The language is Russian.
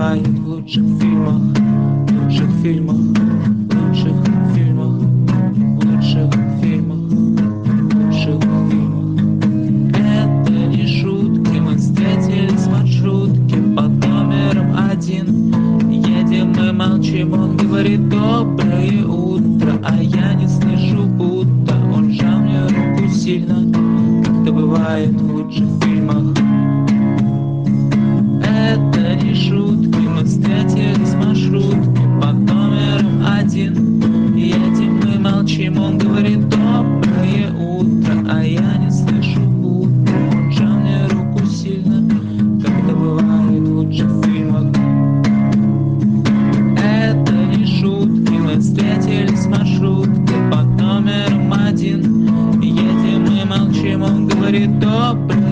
бывает в лучших фильмах, лучших фильмах, лучших фильмах, лучших фильмах, лучших фильмах. Это не шутки, мы встретились в маршрутке под номером 1. Едем мы молчим, он говорит доброе утро, а я не слышу, будто он сжал мне руку сильно, как это бывает в лучших фильмах. Это не шутки, мы встретились в маршрутке под номером 1. Едем мы молчим, он говорит доброе утро, а я не слышу, будто он сжал мне руку сильно, как это бывает в лучших фильмах. Это не шутки, мы встретились в маршрутке под номером 1. Едем мы молчим, он говорит доброе